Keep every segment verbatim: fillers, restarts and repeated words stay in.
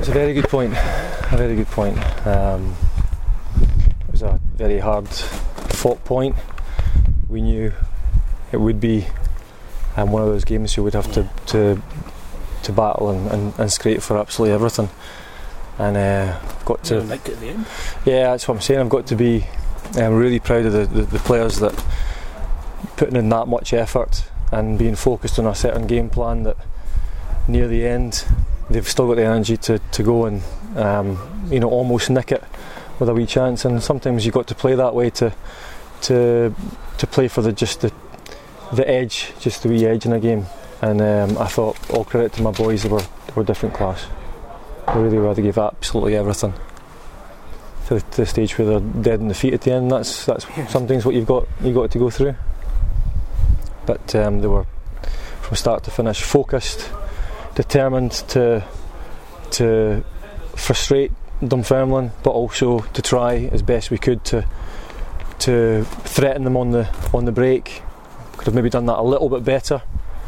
It's a very good point. A very good point. Um, it was a very hard fought point. We knew it would be um, one of those games you would have to to, to battle and, and, and scrape for absolutely everything. And uh, I've got to. Like at the end. Yeah, that's what I'm saying. I've got to be um, really proud of the, the, the players that putting in that much effort and being focused on a certain game plan that near the end they've still got the energy to, to go and um, you know almost nick it with a wee chance. And sometimes you've got to play that way to to to play for the just the the edge, just the wee edge in a game. And um, I thought all credit to my boys, they were they were different class. They really were. They gave absolutely everything to the, to the stage where they're dead in the feet at the end. That's that's sometimes what you've got you got to go through. But um, they were from start to finish focused, determined to to frustrate Dunfermline, but also to try as best we could to to threaten them on the on the break. Could have maybe done that a little bit better,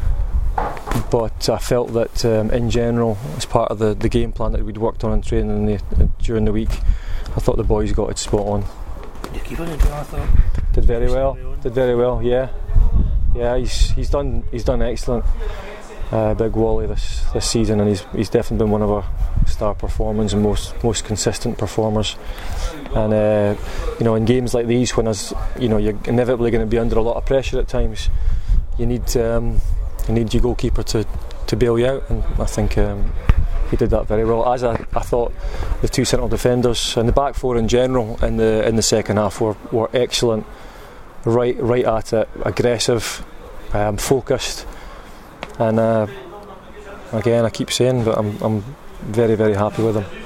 but I felt that um, in general, as part of the, the game plan that we'd worked on in training in the, uh, during the week, I thought the boys got it spot on. Your keeper did well, I thought. Did very well. Did very well. Yeah, yeah. He's he's done he's done excellent. Uh, big Wally this this season, and he's he's definitely been one of our star performers and most most consistent performers. And uh, you know, in games like these, when as you know you're inevitably going to be under a lot of pressure at times, you need um, you need your goalkeeper to, to bail you out, and I think um, he did that very well. As I, I thought, the two central defenders and the back four in general in the in the second half were, were excellent, right right at it, aggressive, um, focused. And uh, again, I keep saying, but I'm I'm very very happy with them.